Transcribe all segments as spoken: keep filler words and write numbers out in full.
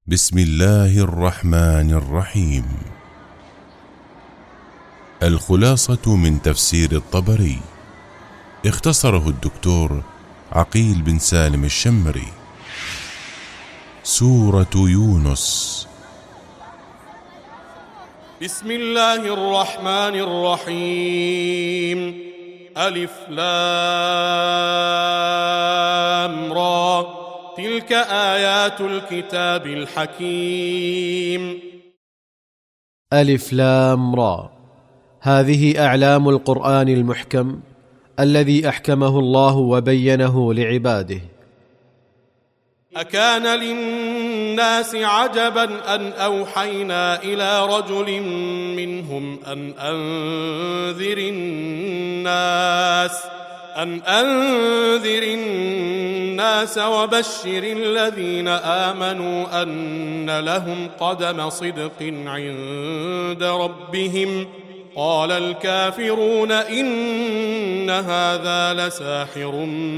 بسم الله الرحمن الرحيم. الخلاصة من تفسير الطبري، اختصره الدكتور عقيل بن سالم الشمري. سورة يونس. بسم الله الرحمن الرحيم. ألف لام را، تلك آيات الكتاب الحكيم. ألف لام را، هذه أعلام القرآن المحكم الذي أحكمه الله وبينه لعباده. أكان للناس عجبا أن أوحينا إلى رجل منهم أن أنذر الناس أن أنذر الناس وبشر الذين آمنوا أن لهم قدم صدق عند ربهم. قال الكافرون إن هذا لساحر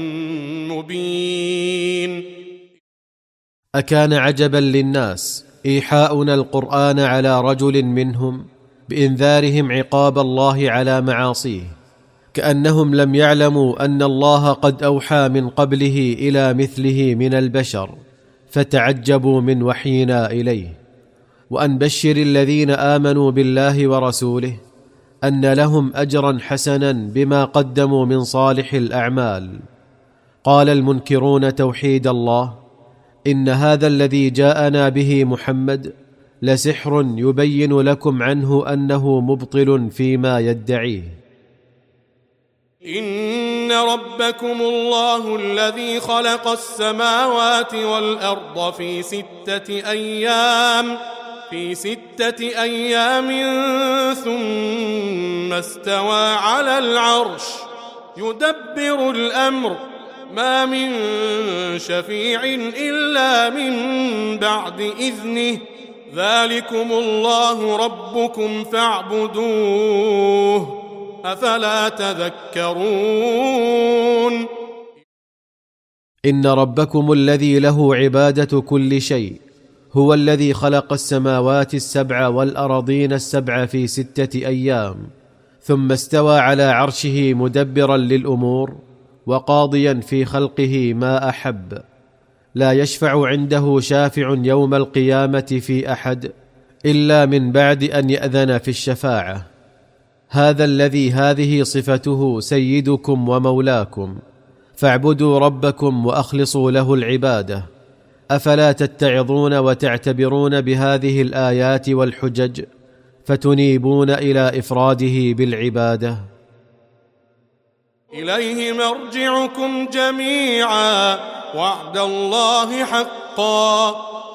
مبين. أكان عجبا للناس إيحاؤنا القرآن على رجل منهم بإنذارهم عقاب الله على معاصيه، كأنهم لم يعلموا أن الله قد أوحى من قبله إلى مثله من البشر، فتعجبوا من وحينا إليه. وأن بشر الذين آمنوا بالله ورسوله أن لهم أجرا حسنا بما قدموا من صالح الأعمال. قال المنكرون توحيد الله: إن هذا الذي جاءنا به محمد لسحر يبين لكم عنه أنه مبطل فيما يدعيه. إن ربكم الله الذي خلق السماوات والأرض في ستة أيام في ستة أيام ثم استوى على العرش يدبر الأمر، ما من شفيع إلا من بعد إذنه، ذلكم الله ربكم فاعبدوه، أفلا تذكرون. إن ربكم الذي له عبادة كل شيء هو الذي خلق السماوات السبع والأراضين السبع في ستة أيام، ثم استوى على عرشه مدبرا للأمور وقاضيا في خلقه ما أحب. لا يشفع عنده شافع يوم القيامة في أحد إلا من بعد أن يأذن في الشفاعة. هذا الذي هذه صفته سيدكم ومولاكم، فاعبدوا ربكم وأخلصوا له العبادة. أفلا تتعظون وتعتبرون بهذه الآيات والحجج فتنيبون إلى إفراده بالعبادة؟ إليه مرجعكم جميعا وعد الله حقا،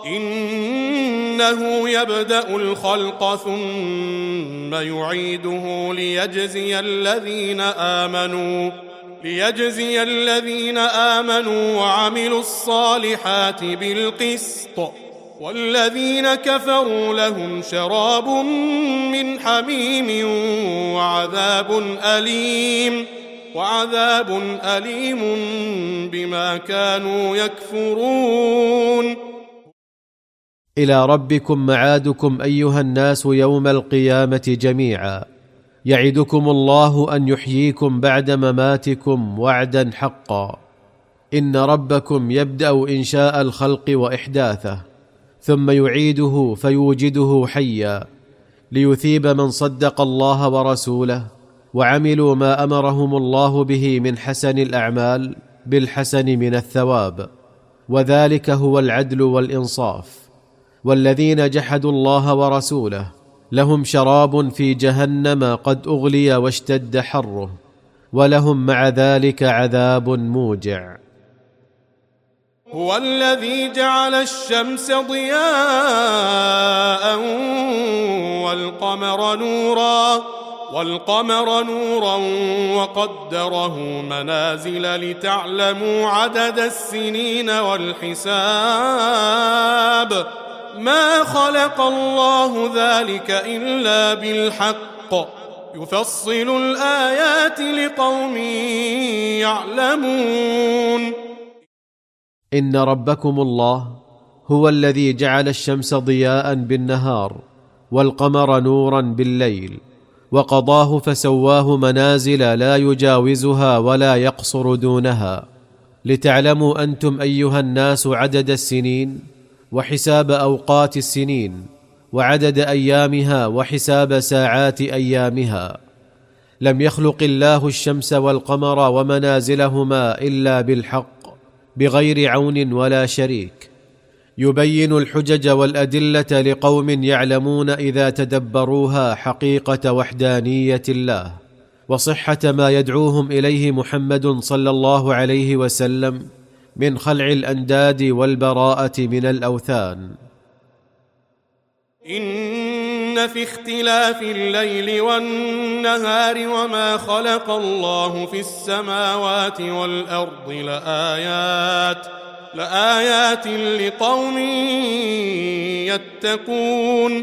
إنه يبدأ الخلق ثم يعيده ليجزي الذين آمنوا ليجزي الذين آمنوا وعملوا الصالحات بالقسط، والذين كفروا لهم شراب من حميم وعذاب أليم وعذاب أليم بما كانوا يكفرون. إلى ربكم معادكم أيها الناس يوم القيامة جميعا. يعدكم الله أن يحييكم بعد مماتكم وعدا حقا. إن ربكم يبدأ إنشاء الخلق وإحداثه، ثم يعيده فيوجده حيا، ليثيب من صدق الله ورسوله وعملوا ما أمرهم الله به من حسن الأعمال بالحسن من الثواب، وذلك هو العدل والإنصاف. والذين جحدوا الله ورسوله لهم شراب في جهنم قد أغلي واشتد حره، ولهم مع ذلك عذاب موجع. هو الذي جعل الشمس ضياء والقمر نورا والقمر نورا وقدره منازل لتعلموا عدد السنين والحساب، ما خلق الله ذلك إلا بالحق، يفصل الآيات لقوم يعلمون. إن ربكم الله هو الذي جعل الشمس ضياء بالنهار والقمر نورا بالليل، وقضاه فسواه منازل لا يجاوزها ولا يقصر دونها، لتعلموا أنتم أيها الناس عدد السنين وحساب أوقات السنين وعدد أيامها وحساب ساعات أيامها. لم يخلق الله الشمس والقمر ومنازلهما إلا بالحق بغير عون ولا شريك، يبين الحجج والأدلة لقوم يعلمون إذا تدبروها حقيقة وحدانية الله وصحة ما يدعوهم إليه محمد صلى الله عليه وسلم من خلع الأنداد والبراءة من الأوثان. إن في اختلاف الليل والنهار وما خلق الله في السماوات والأرض لآيات لآيات لقوم يتقون.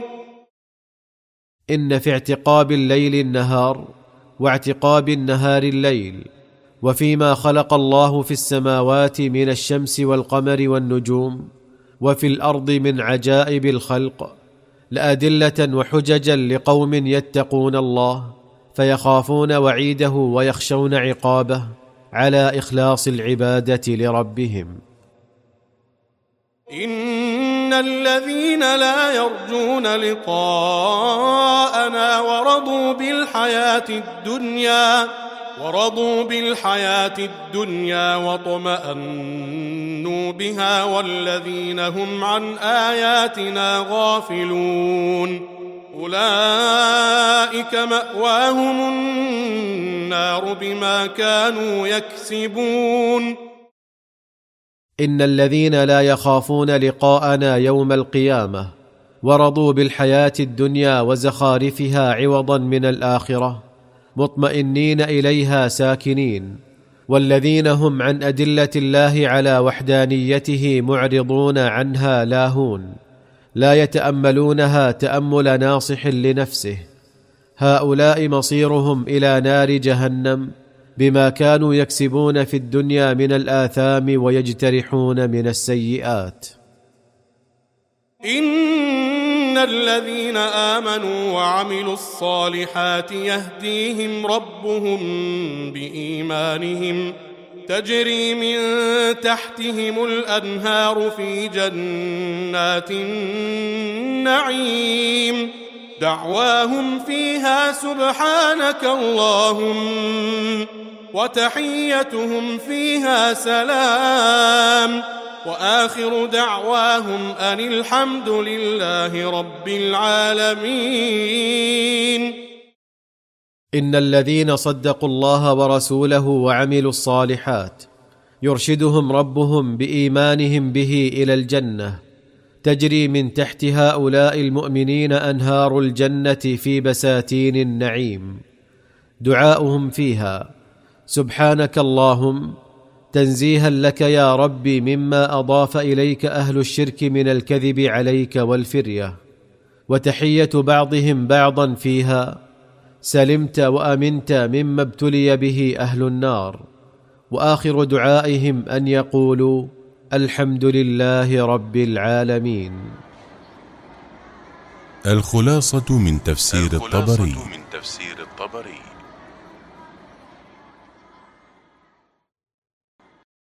إن في اعتقاب الليل النهار واعتقاب النهار الليل وفيما خلق الله في السماوات من الشمس والقمر والنجوم وفي الأرض من عجائب الخلق لأدلة وحججا لقوم يتقون الله فيخافون وعيده ويخشون عقابه على إخلاص العبادة لربهم. إن الذين لا يرجون لقاءنا ورضوا بالحياة الدنيا ورضوا بالحياة الدنيا واطمأنوا بها والذين هم عن آياتنا غافلون أولئك مأواهم النار بما كانوا يكسبون. إن الذين لا يخافون لقاءنا يوم القيامة ورضوا بالحياة الدنيا وزخارفها عوضا من الآخرة مطمئنين إليها ساكنين، والذين هم عن أدلة الله على وحدانيته معرضون عنها لاهون لا يتأملونها تأمل ناصح لنفسه، هؤلاء مصيرهم إلى نار جهنم بما كانوا يكسبون في الدنيا من الآثام ويجترحون من السيئات. إن الذين آمنوا وعملوا الصالحات يهديهم ربهم بإيمانهم تجري من تحتهم الأنهار في جنات النعيم دعواهم فيها سبحانك اللهم وتحيتهم فيها سلام وآخر دعواهم أن الحمد لله رب العالمين. إن الذين صدقوا الله ورسوله وعملوا الصالحات يرشدهم ربهم بإيمانهم به إلى الجنة تجري من تحت هؤلاء المؤمنين أنهار الجنة في بساتين النعيم، دعاؤهم فيها سبحانك اللهم تنزيها لك يا ربي مما أضاف إليك أهل الشرك من الكذب عليك والفرية، وتحية بعضهم بعضا فيها سلمت وأمنت مما ابتلي به أهل النار، وآخر دعائهم أن يقولوا الحمد لله رب العالمين. الخلاصة من تفسير الخلاصة الطبري. من تفسير الطبري